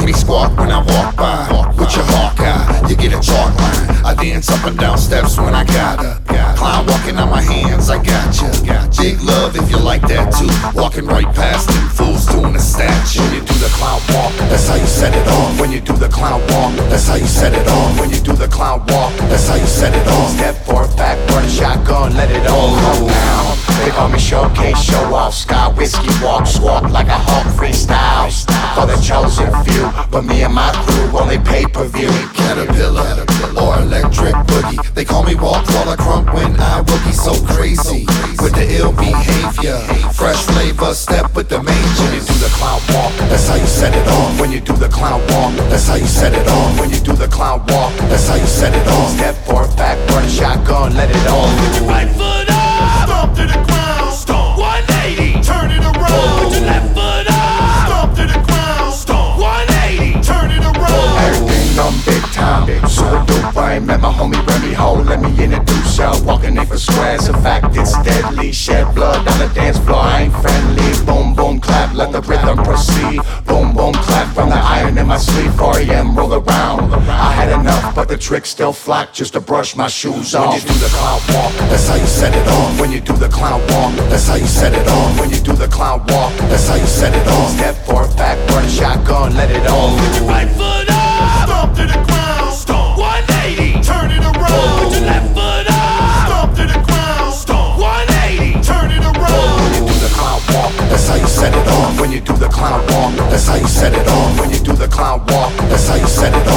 me squawk when I walk by. With your hawk eye, you get a chalk line. I dance up and down steps when I gotta. Clown walking on my hands, I gotcha. Big love if you like that too. Walking right past them fools doing a statue. When you do the clown walk, that's how you set it off. When you do the clown walk, that's how you set it off. When you do the clown walk, that's how you set it off. Step forward, back, burn a shotgun, let it all go down. They call me showcase, show off, sky whiskey walk, squawk like a hawk, freestyle for the chosen few. But me and my crew only pay-per-view. Caterpillar or electric boogie. They call me walk while I crump when I boogie. So crazy with the ill behavior. Fresh flavor, step with the major. When you do the clown walk, that's how you set it off. When you do the clown walk, that's how you set it off. When you do the clown walk, that's how you set it off. Step forward, back, burn a shotgun, let it all. Put your right foot up, Stomp to the ground, stomp. 180, turn it around. put your left foot up, Stomp to the ground, stomp. 180, turn it around. Everything on big time, super duper. I ain't met my homie Remy Ho. Let me introduce y'all. Walking in for squares, in fact it's deadly. Shed blood on the dance floor, I ain't friendly. Boom boom clap, let the rhythm proceed. Boom boom clap from the iron in my sleeve. 4 a.m. roll around. I had enough, but the trick still flock just to brush my shoes off. When you do the clown walk, that's how you set it off. When you do the clown walk, that's how you set it off. When you do the clown walk, that's how you set it off. Step forward, back, burn a shotgun, let it all. put your right foot up, Stomp to the ground, stomp. 180, turn it around. put your left foot up, Stomp to the ground, stomp. 180, turn it around. When you do the clown walk, that's how you set it off. When you do the clown walk, that's how you set it off. When you do the clown walk, that's how you set it off.